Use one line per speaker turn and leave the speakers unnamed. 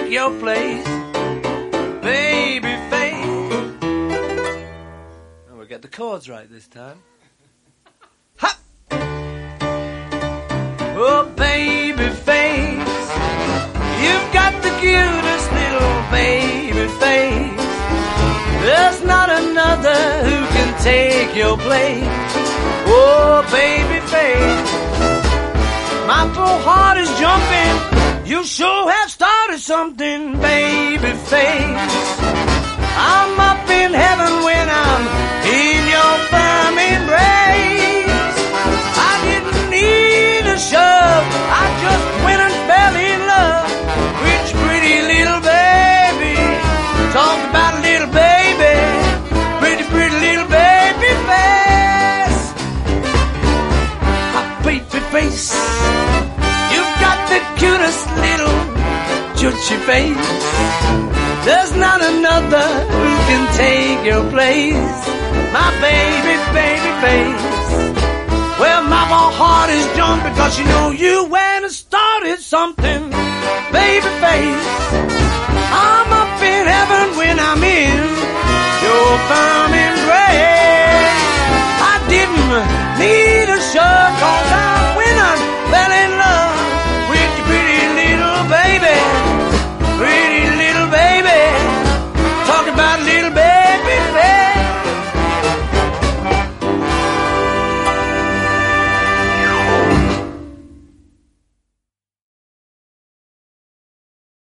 take your place, baby face. Oh, we get the chords right this time. Ha! Oh, baby face, you've got the cutest little baby face. There's not another who can take your place. Oh, baby face, my poor heart is jumping. You sure have started something, baby face. I'm up in heaven when I'm in your firm embrace. I didn't need a shove, I just went and fell in love with your pretty little baby. Talk about a little baby, pretty, pretty little baby face. My baby face, you've got the cutest little chutchy face. There's not another who can take your place, my baby, baby face. Well, my heart is jumping because you know you went and started something, baby face. I'm up in heaven when I'm in your firm embrace. I didn't need a shove 'cause